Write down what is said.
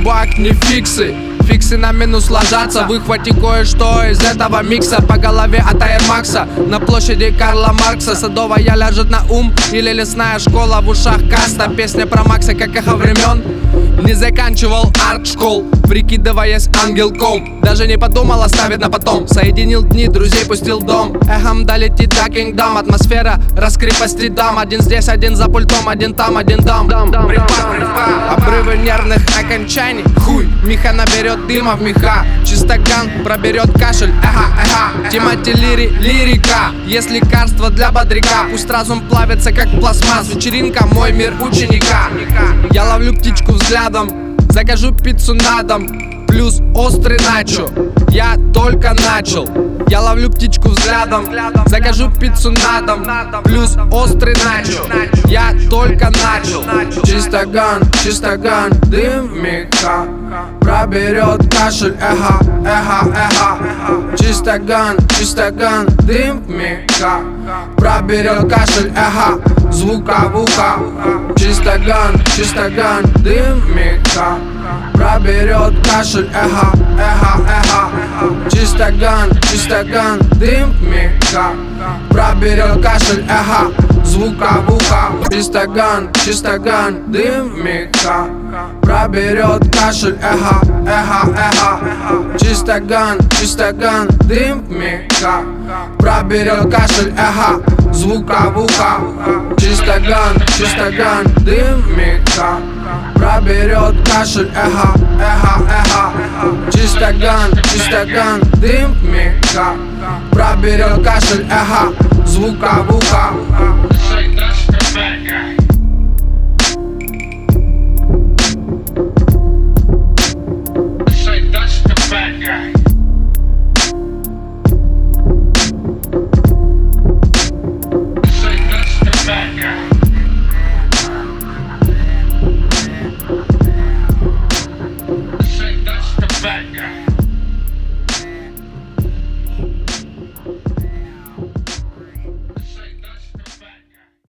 чувак, не фиксы. Фиксы на минус ложатся. Выхвати кое-что из этого микса. По голове от Air Max'а на площади Карла Маркса. Садовая ляжет на ум или лесная школа. В ушах каста, песня про Макса, как эхо времен. Не заканчивал арт-школ, прикидываясь ангелком. Даже не подумал оставить на потом. Соединил дни, друзей пустил дом. Эхом долетит до Кингдом. Атмосфера раскрепостит дам. Один здесь, один за пультом, один там, один дам. Обрывы нервных окончаний. Хуй, Миха наберет дыма в меха. Чистоган проберет кашель. Тимати лирика. Есть лекарство для бодряка. Пусть разум плавится как пластмасс. Вечеринка, мой мир ученика. Я ловлю птичку взглядом, закажу пиццу на дом, плюс острый начо. Я только начал. Я ловлю птичку взглядом, закажу пиццу на дом, плюс острый начо. Я только начал. Чистоган, дым меха проберет кашель, эхо. Чистоган, дым меха проберет кашель, эхо. Звука в ухо. Чистоган, дым меха проберет кашель, эхо. Чистоган, дым меха проберет кашель, эхо. Звука в ухо. Чистоган, дым меха проберет кашель, эхо. Чистоган, дым меха проберет кашель, эхо. Звука в ухо. Чистоган, дым меха проберет кашель, эхо. Чистоган, дым меха проберет кашель, эхо. Звука в ухо.